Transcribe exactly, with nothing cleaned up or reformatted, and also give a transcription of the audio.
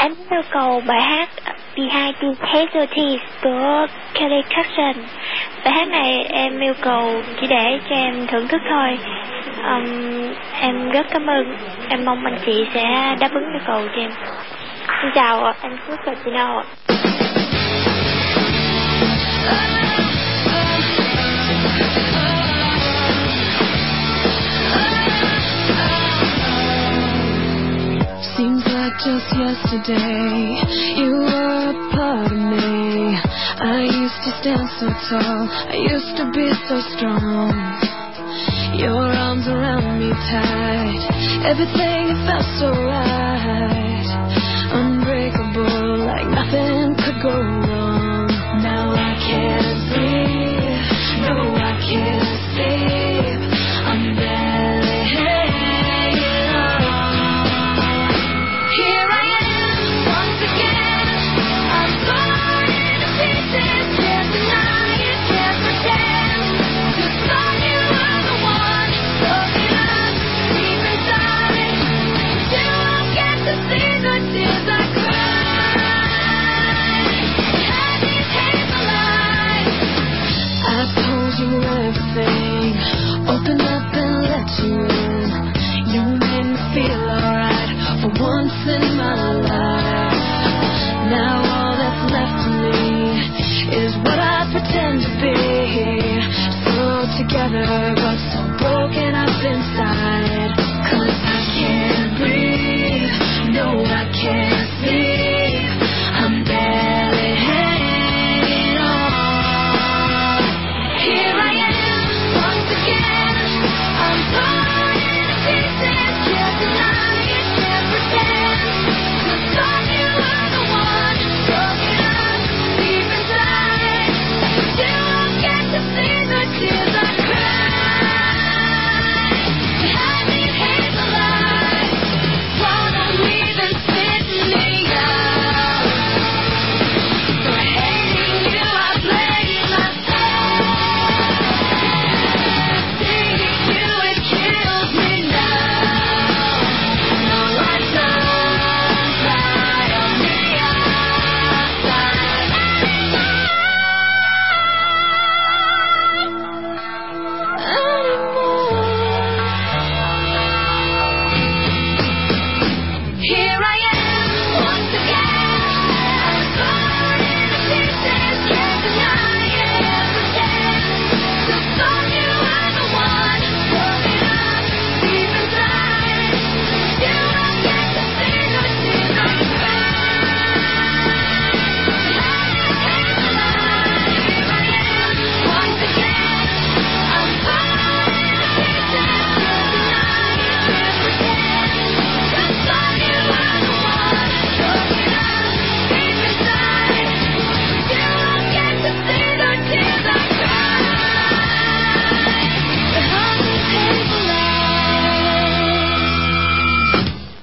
Em yêu cầu bài hát Behind the Casualties của Kelly Clarkson. Bài hát này em yêu cầu chỉ để cho em thưởng thức thôi. um, Em rất cảm ơn. Em mong anh chị sẽ đáp ứng yêu cầu cho em. Xin chào ạ, anh Phước và chị Nào ạ. Seems like just yesterday you were a part of me. I used to stand so tall, I used to be so strong. Your arms around me tight, everything felt so right. Unbreakable, like nothing could go wrong. Now I can't breathe, no I can't sleep. I'm barely hanging on. Here I am, once again. I'm torn into pieces, can't deny it, can't pretend. Just thought you were the one, looking up deep inside. You won't get to see the tears I cried. Had me came alive. I told you everything, open up and let you in. You made me feel alright for once in my life.